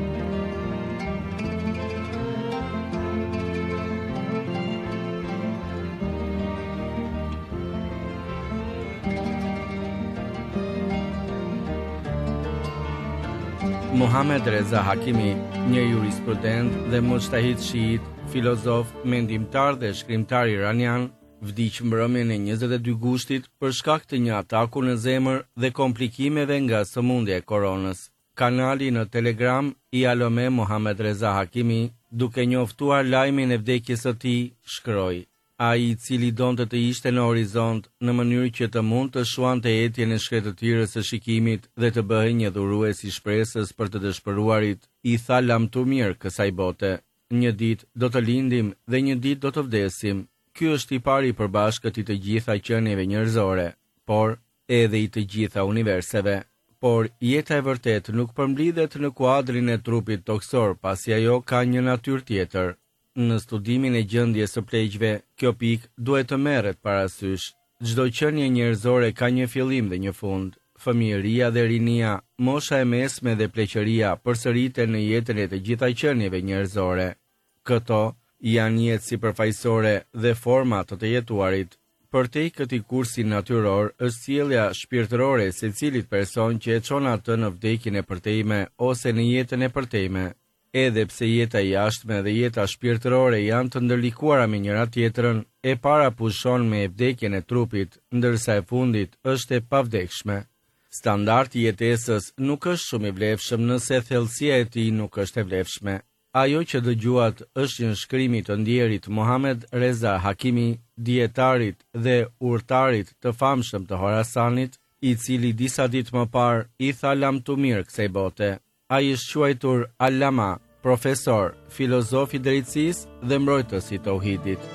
Mohammad Reza Hakimi, një jurisprudent dhe mujtahid shiit, filozof, mendimtar dhe shkrimtar iranian, vdiq mbrëmjen e 22 gushtit për shkak të një ataku në zemër dhe komplikimeve nga sëmundja e koronës. Kanali në Telegram i Allame Mohammad Reza Hakimi, duke njoftuar lajmin e vdekjes së tij, shkroi: ai i cili donte të ishte në horizont në mënyrë që të mund të shuante jetjen e shkretëtirës së shikimit dhe të bëhej një dhurues i shpresës për të dëshpëruarit, i tha lamtu mirë kësaj bote: një ditë do të lindim dhe një ditë do të vdesim. Ky është i pari përbashkët i të gjitha qenieve njerëzore, por edhe i të gjitha universive. Por jeta e vërtet nuk përmblidhet në kuadrin e trupit toksor, pasi ajo ka një natyrë tjetër. Në studimin e gjendjes së pleqve, kjo pikë duhet të merret parasysh. Çdo qenie njerëzore ka një fillim dhe një fund. Fëmijëria dhe rinia, mosha e mesme dhe pleqëria përsëriten në jetën e të gjitha qenieve njerëzore. Këto janë jetë sipërfaqësore dhe forma të jetuarit. Përtej këtij kursi natyror është sjellja shpirtërore e secilit person që e çon atë në vdekjen e përtejme ose në jetën e përtejme. Edhe pse jeta e jashtme dhe jeta shpirtërore janë të ndërlikuara me njëra tjetrën, e para pushon me vdekjen e trupit, ndërsa e fundit është e pavdekshme. Standardi i jetesës nuk është shumë i vlefshëm nëse thellësia e tij nuk është e vlefshme. Ajo që dëgjuat është një shkrim i të ndjerit Mohammad Reza Hakimi, dietarit dhe urtarit të famshëm të Horasanit, i cili disa ditë më parë i tha lamtu mirë kësaj bote. Ai është quajtur Allama, profesor, filozof i drejtësisë dhe mbrojtës i tauhidit.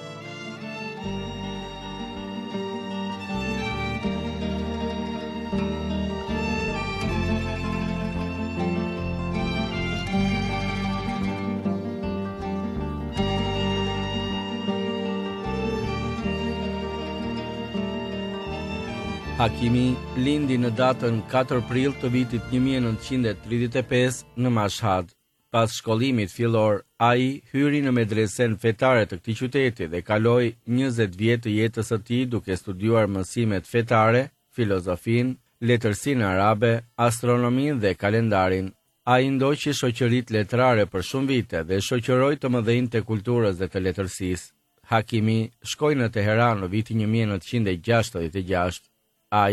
Hakimi lindi në datën 4 prill të vitit 1935 në Mashhad. Pas shkollimit fillor, ai hyri në medresen fetare të këtij qyteti dhe kaloi 20 vjet të jetës së tij duke studiuar mësimet fetare, filozofin, letërsinë arabe, astronominë dhe kalendarin. Ai ndoqi shoqëritë letrare për shumë vite dhe shoqëroi të mëdhenj të kulturës dhe të letërsisë. Hakimi shkoi në Teheran në vitin 1966. Ai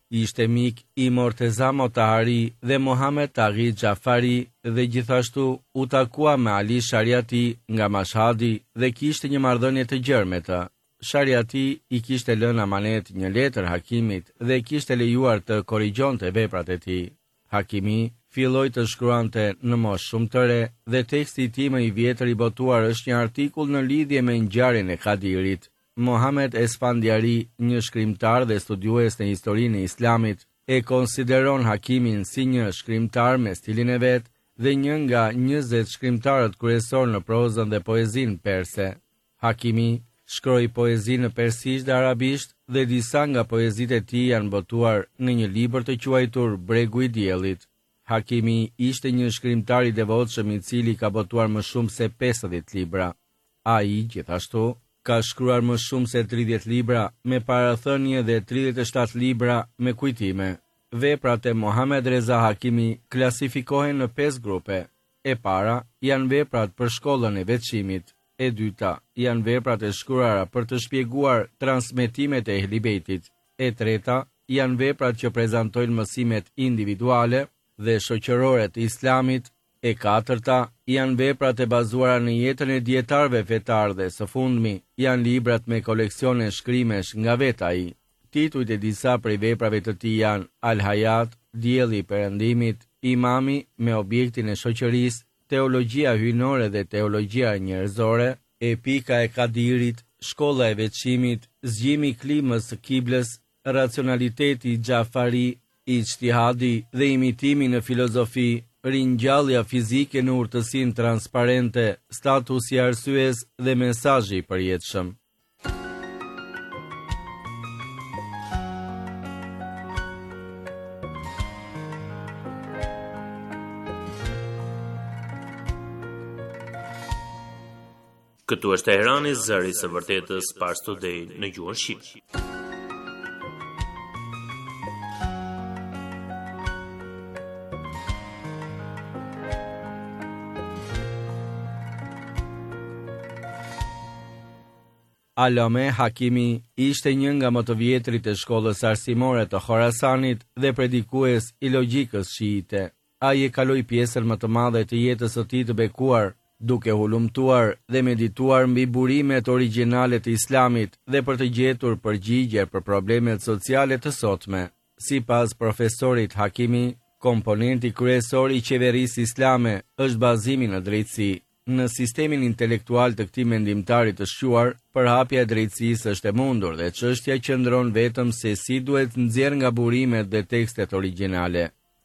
ishte mik i Morteza Motahari dhe Mohamed Taghi Jafari dhe gjithashtu u takua me Ali Shariati nga Mashhadi dhe kishte një marrëdhënie të gjerë me të. Shariati i kishte lënë amanet një letër Hakimit dhe kishte lejuar të korrigjonte veprat e tij. Hakimi filloi të shkruante në moshë shumë të re dhe teksti i tij më i vjetër i botuar është një artikull në lidhje me ngjarjen e Kadirit. Mohamed Esfandiari, një shkrimtar dhe studiues në historinë e Islamit, e konsideron Hakimin si një shkrimtar me stilin e vet dhe një nga 20 shkrimtarët kryesor në prozën dhe poezinë perse. Hakimi shkroi poezi në persisht dhe arabisht dhe disa nga poezitë e tij janë botuar në një libër të quajtur Bregu i Diellit. Hakimi ishte një shkrimtar i devotshëm i cili ka botuar më shumë se 50 libra. Ai, gjithashtu, ka shkruar më shumë se 30 libra me parathënie dhe 37 libra me kujtime. Veprat e Mohamed Reza Hakimi klasifikohen në 5 grupe. E para janë veprat për shkollën e veçimit. E dyta janë veprat e shkruara për të shpjeguar transmetimet e Ehlibejtit. E treta janë veprat që prezantojnë mësimet individuale dhe shoqërore të Islamit. E katërta janë veprat e bazuara në jetën e dietarëve fetar dhe së fundmi janë librat me koleksione shkrimesh nga vetë ai. Titujt e disa prej veprave të tij janë Al-Hayat, Dielli i Perëndimit, Imami me objektin e shoqërisë, Teologjia hyjnore dhe teologjia njerëzore, Epika e Kadirit, Shkolla e veçimit, Zgjimi i klimës së kiblës, Racionaliteti Jafari, Ijtihadi dhe imitimi në filozofi, ringjallja fizike në urtësinë transparente, statusi i arsyes dhe mesazhi i përjetshëm. Këtu është Teherani, zëri i së vërtetës, Pars Today në gjuhën shqipe. Alame Hakimi ishte një nga më të vjetrit e shkollës arsimore të Khorasanit dhe predikues i logjikës shiite. Ai e kaloi pjesën më të madhe të jetës së tij të bekuar, duke hulumtuar dhe medituar mbi burimet origjinale të Islamit dhe për të gjetur përgjigje për problemet sociale të sotme. Sipas profesorit Hakimi, komponenti kryesor i qeverisë islame është bazimi në drejtësi. Në sistemin intelektual të këtij mendimtari të shquar, përhapja e drejtësisë është e mundur dhe çështja qëndron vetëm se si duhet nxjerr nga burimet dhe tekstet origjinale.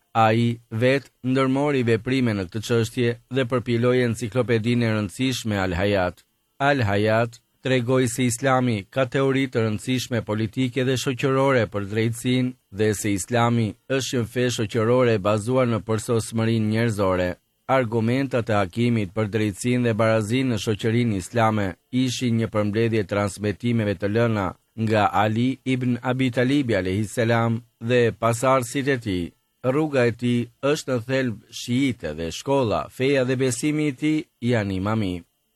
Ai vetë ndërmori veprime në këtë çështje dhe përpiloi enciklopedinë e rëndësishme Al-Hayat. Al-Hayat tregoi se Islami ka teori të rëndësishme politike dhe shoqërore për drejtësinë dhe se Islami është një fe shoqërore e bazuar në përsosmërinë njerëzore. Argumentat e Hakimit për drejtësinë dhe barazinë në shoqërinë islame ishin një përmbledhje transmetimeve të lëna nga Ali ibn Abi Talibi alayhis salam dhe pasardhësit e tij. Rruga e tij është në thelb shiite dhe shkolla, feja dhe besimi i tij janë imami.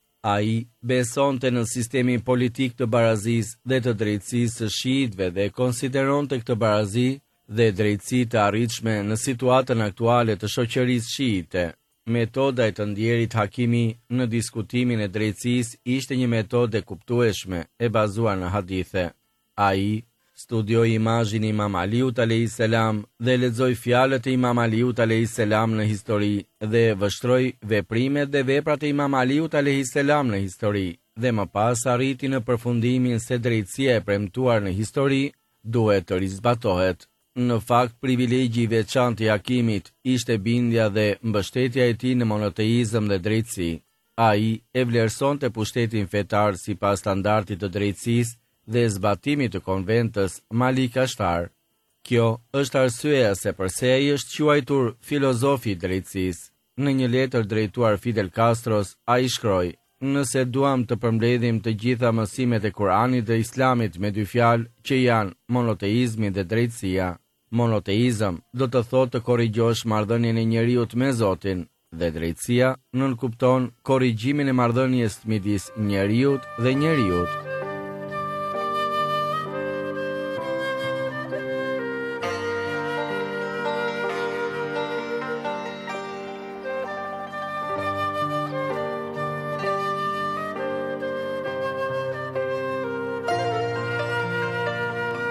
Ai besonte në sistemin politik të barazisë dhe të drejtësisë së shiitëve dhe konsideronte këtë barazi dhe drejtësi të arritshme në situatën aktuale të shoqërisë shiite. Metoda e të ndjerit Hakimi në diskutimin e drejtësisë ishte një metodë e kuptueshme e bazuar në hadithe. Ai studioi imazhin e Imam Aliut alayhis salam dhe lexoi fjalët e Imam Aliut alayhis salam në histori dhe vështroi veprimet dhe veprat e Imam Aliut alayhis salam në histori dhe më pas arriti në përfundimin se drejtësia e premtuar në histori duhet të rizbatohet. Në fakt, privilegji i veçantë i Hakimit ishte bindja dhe mbështetja e tij në monoteizëm dhe drejtësi. Ai e vlerësonte pushtetin fetar sipas standardit të drejtësisë dhe zbatimit të konventës Malik Ashtar. Kjo është arsyeja se pse ai është quajtur filozofi i drejtësisë. Në një letër drejtuar Fidel Castros, ai shkroi: "Nëse duam të përmbledhim të gjitha mësimet e Kuranit dhe Islamit me dy fjalë që janë monoteizmi dhe drejtësia, monoteizëm do të thotë të korrigjosh marrëdhënien e njeriut me Zotin dhe drejtësia nënkupton korrigjimin e marrëdhënies midis njeriut dhe njeriut."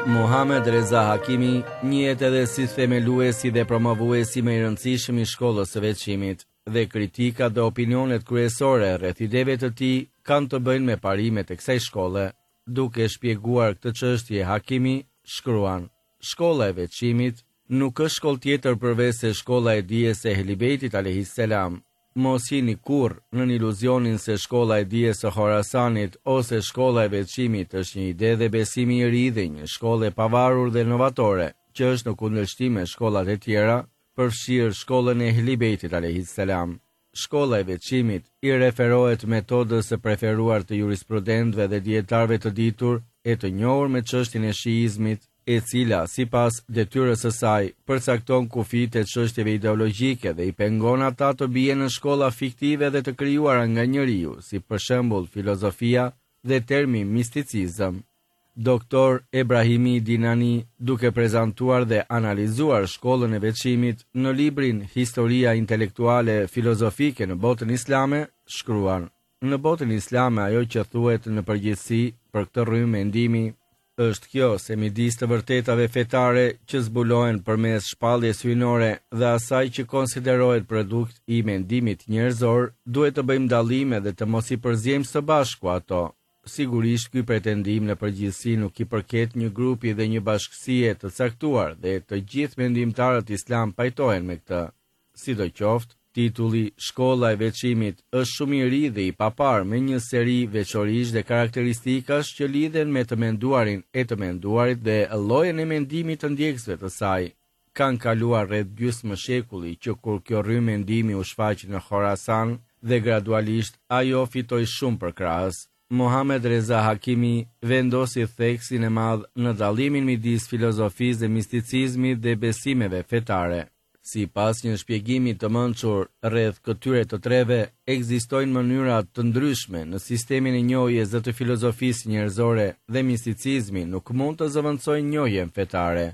Muhamed Reza Hakimi njihet edhe si themeluesi dhe promovuesi më i rëndësishëm i shkollës së veçimit, dhe kritikat dhe opinionet kryesore rreth ideve të tij kanë të bëjnë me parimet e kësaj shkolle. Duke shpjeguar këtë çështje, Hakimi shkruan: Shkolla e veçimit nuk është shkollë tjetër përveç se shkolla e dijes së Ehlibetit alayhis salam. Mos jeni kurrë në iluzionin se shkolla e dijes së Khorasanit ose shkolla e veçimit është një ide dhe besimi i ri dhe një shkollë e pavarur dhe inovatore, që është në kundërshtim me shkollat e tjera, përfshirë shkollën e Ehlibetit alayhis salam. Shkolla e veçimit i referohet metodës së preferuar të jurisprudentëve dhe dietarëve të ditur e të njohur me çështjen e shiizmit, e cila, sipas detyrës së saj, përcakton kufijtë e çështjeve ideologjike dhe i pengon ata të bien në shkolla fiktive dhe të krijuara nga njeriu, si për shembull filozofia dhe termi misticizëm. Doktor Ebrahimi Dinani, duke prezantuar dhe analizuar shkollën e veçimit në librin Historia intelektuale filozofike në botën islame, shkruan: Në botën islame ajo që thuhet në përgjithësi për këtë rrymë mendimi është kjo se midis të vërtetave fetare që zbulohen përmes shpalljes hyjnore dhe asaj që konsiderohet produkt i mendimit njerëzor, duhet të bëjmë dallime dhe të mos i përziejmë së bashku ato. Sigurisht ky pretendim në përgjithësi nuk i përket një grupi dhe një bashkësie të caktuar dhe të gjithë mendimtarët islam pajtohen me këtë. Sidoqoftë, titulli Shkolla e veçimit është shumë i ri dhe i papar me një seri veçorish dhe karakteristikash që lidhen me të menduarin e të menduarit dhe llojen e mendimit të ndjekësve të saj. Kanë kaluar rreth gjysmë shekulli që kur kjo rrymë mendimi u shfaqi në Khorasan dhe gradualisht ajo fitoi shumë përkrahës. Muhamed Reza Hakimi vendosi theksin e madh në dallimin midis filozofisë dhe misticizmit dhe besimeve fetare. Sipas një shpjegimi të mençur rreth këtyre të treve, ekzistojnë mënyra të ndryshme në sistemin e njohjes së të filozofisë njerëzore dhe misticizmi nuk mund të zëvendësojnë njohjen fetare.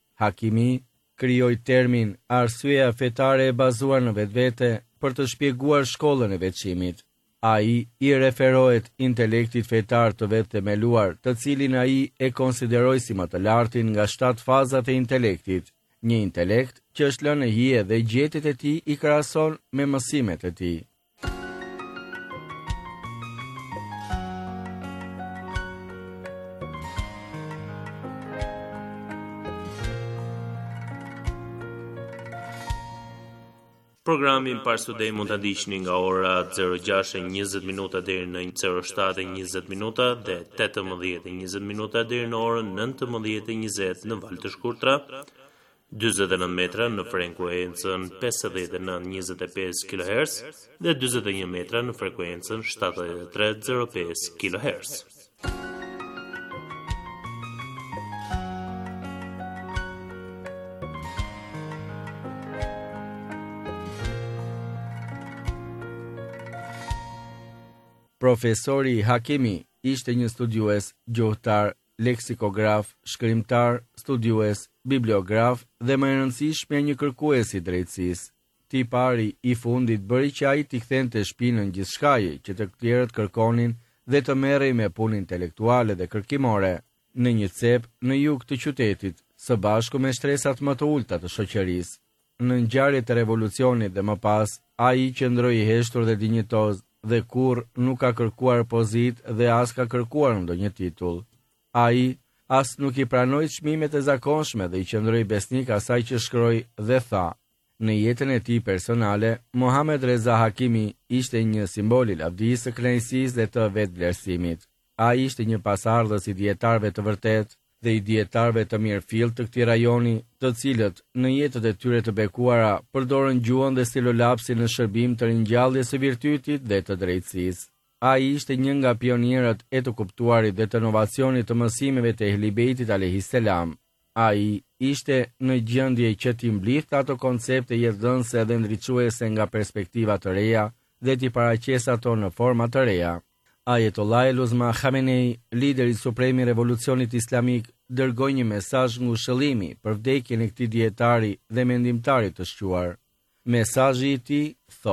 Hakimi krijoi termin arsyeja fetare e bazuar në vetvete për të shpjeguar shkollën e veçimit. Ai i referohet intelektit fetar të vetë themeluar, të cilin ai e konsideroi si më të lartin nga 7 fazat e intelektit. Një intelekt që është lënë në hije dhe gjetjet e tij i krahason me mësimet e tij. Programin Parstudej mund të ndiqni nga ora 06:20 minuta deri në 07:20 minuta dhe 18:20 minuta deri në orën 19:20 në valë të shkurtra, 49 metra në frekuencën 5925 kHz dhe 41 metra në frekuencën 7305 kHz. Profesori Hakimi ishte një studiues, gjuhëtar, leksikograf, shkrimtar, studiues, bibliograf dhe më e rëndësishme një kërkues i drejtësisë. Tipari i fundit bëri që ai t'i kthente shpinën gjithçkaje që të tjerët kërkonin dhe të merrej me punë intelektuale dhe kërkimore në një cep në jug të qytetit, së bashku me shtresat më të ulta të shoqërisë. Në ngjarjet e revolucionit dhe më pas, ai qëndroi i heshtur dhe dinjitoz dhe kur nuk ka kërkuar pozit dhe as ka kërkuar ndonjë titull. Ai as nuk i pranoi çmimet e zakonshme dhe i qëndroi besnik asaj që shkroi dhe tha: Në jetën e tij personale, Muhamed Reza Hakimi ishte një simbol i lavdisë, së kënaqësisë dhe të vetvlerësimit. Ai ishte një pasardhës i dietarëve të vërtetë dhe i dietarëve të mirëfillt të këtij rajoni, të cilët në jetët e tyre të bekuara përdorën gjuhën dhe stilolapsin në shërbim të ringjalljes së virtytit dhe të drejtësisë. Ai ishte një nga pionierët e të kuptuarit dhe të inovacionit të mësimeve të Ehlibetit alayhis salam. Ai ishte në gjendje që t'i mblidhte ato koncepte jetëdhënëse dhe ndriçuese nga perspektiva të reja dhe t'i paraqes ato në forma të reja. Ayatollah Eluzma Khamenei, lideri suprem i revolucionit islamik, dërgoi një mesazh ngushëllimi për vdekjen e këtij dietari dhe mendimtari të shquar. Mesazhi i tij thotë: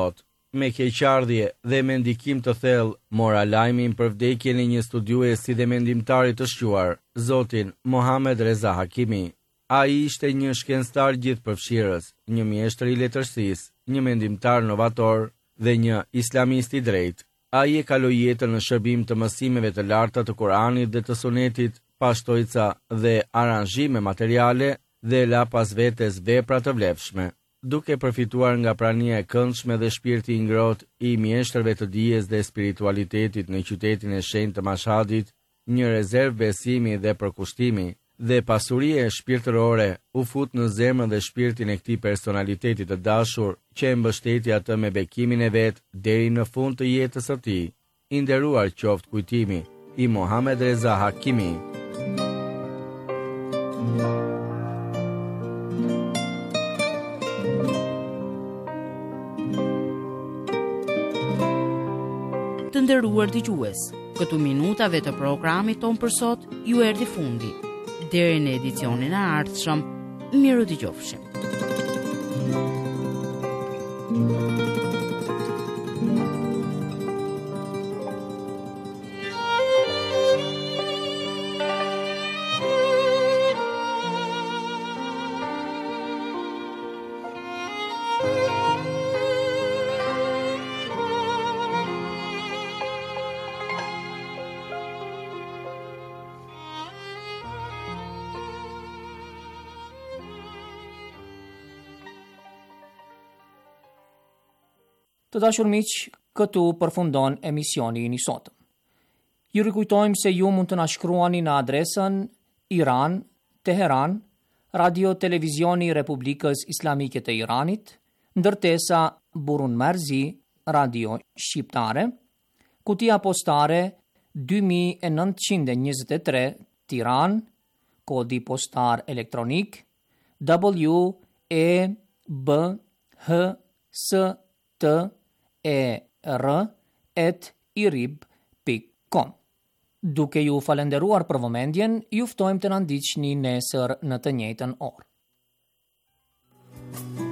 me keqardhje dhe me ndikim të thellë, mora lajmin për vdekjen e një studiuesi dhe mendimtari të shquar, zotin Mohamed Reza Hakimi. Ai ishte një shkencëtar gjithëpërfshirës, një mjeshtër i letërsisë, një mendimtar novator dhe një islamist i drejtë. Ai e kaloi jetën në shërbim të mësimeve të larta të Kuranit dhe të Sunetit, pa shtojca dhe aranzhime materiale dhe la pas vetes vepra të vlefshme. Duke përfituar nga prania e këndshme dhe shpirti i ngrohtë i mjeshtërve të dijes dhe spiritualitetit në qytetin e shenjtë të Mashhadit, një rezervë besimi dhe përkushtimi dhe pasurie shpirtërore u fut në zemrën dhe shpirtin e këtij personaliteti të dashur që e mbështeti atë me bekimin e vet deri në fund të jetës së tij. I nderuar qoftë kujtimi i Mohamed Reza Hakimi. Të nderuar dëgjues, këtu minutave të programit ton për sot ju erdhi fundi. Deri në edicionin e ardhshëm, miru dëgjofshim. Të dashur miq, këtu përfundon emisioni i sotëm. Ju rikujtojmë se ju mund të na shkruani në adresën Iran, Teheran, Radio Televizioni Republikës Islamike të Iranit, ndërtesa Burun Merzi, Radio Shqiptare, kutia postare 2923 Tiran, kodi postar elektronik WEBHSTER@irib.com. Duke ju falenderuar për vëmendjen, ju ftojmë të na ndiqni nesër në të njëjtën orë.